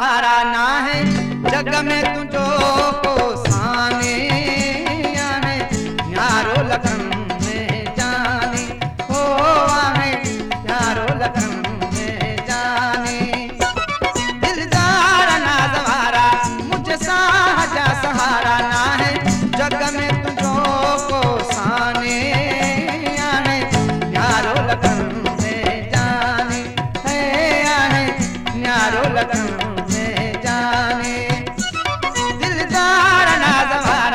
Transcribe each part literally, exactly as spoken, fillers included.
सहारा ना है जग में तुझो को साने आने न्यारो लखन में जाने हो आने न्यारो लखन में जाने दिलदार नाज़वारा मुझे साजा सहारा ना है जग में तुझो को साने आने न्यारो लखन में जाने है आने न्यारो लखन में जाने दिलदार नाज़वारा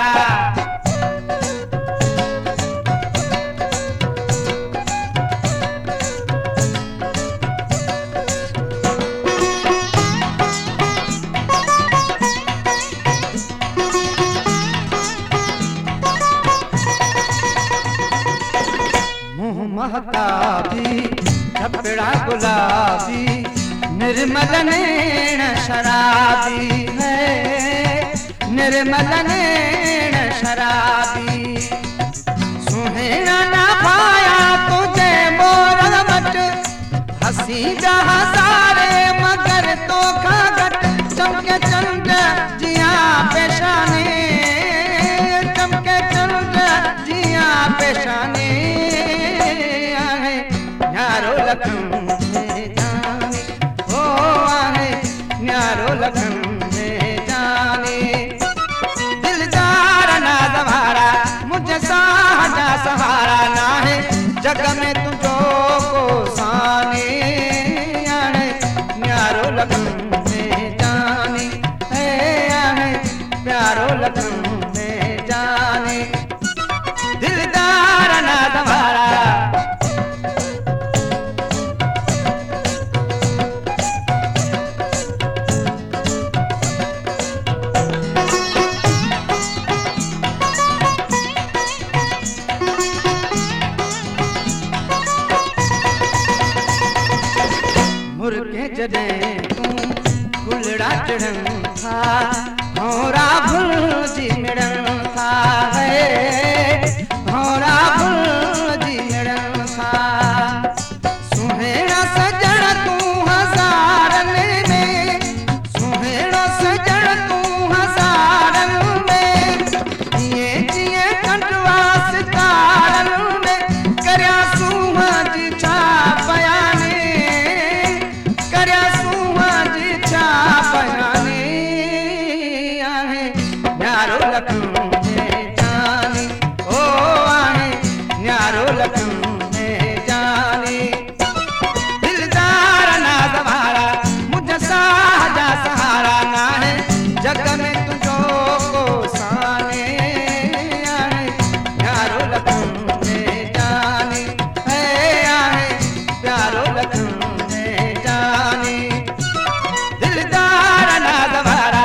मुँह महताबी कपड़ा गुलाबी निर्मल नैन शराबी है निर्मल नैन शराबी सुहेना ना पाया तुझे मोर मट हंसी जहाँ सारे मगर तो खा गट चमके चंद जिया पेशाने चमके चंद जिया पेशाने न्यारो लखन में जाने ओ आने न्यारो लखन में जाने दिलदार नाज़वारा मुझे साजा सहारा ना है जग में तुझो को साने आने न्यारो लखन में जाने है आने प्यारो लखन में जाने दिलदार नाज़वारा मुर्गे जडे तू गुलड़ा चढ़न था भौरा भुल जी मिड़न था है भौरा भुल जी मिड़न था सुहेड़ा सजण तू हज़ारन में सुहेड़ा सजण तू हज़ारन में जिए जिए कंडवा सितारन में करया सूहज छा बयाने करया सूहज छा बयाने आहे न्यारो लखन में जाने ओ आहे न्यारो लखन में जाने दिलदार नाज़वारा मुझे साजा सहारा ना है जग में तुझो को साने आहे न्यारो लखन में जाने है आहे प्यारो लखन में जाने दिलदार नाज़वारा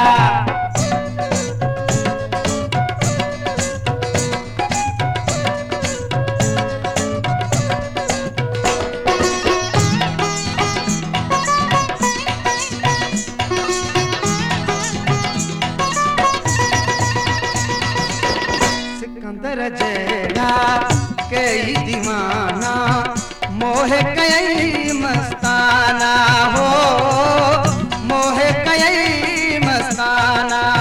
सिकंदर जेड़ा कई दीवाना मोह कई मस्ताना हो मोह कई मस्ताना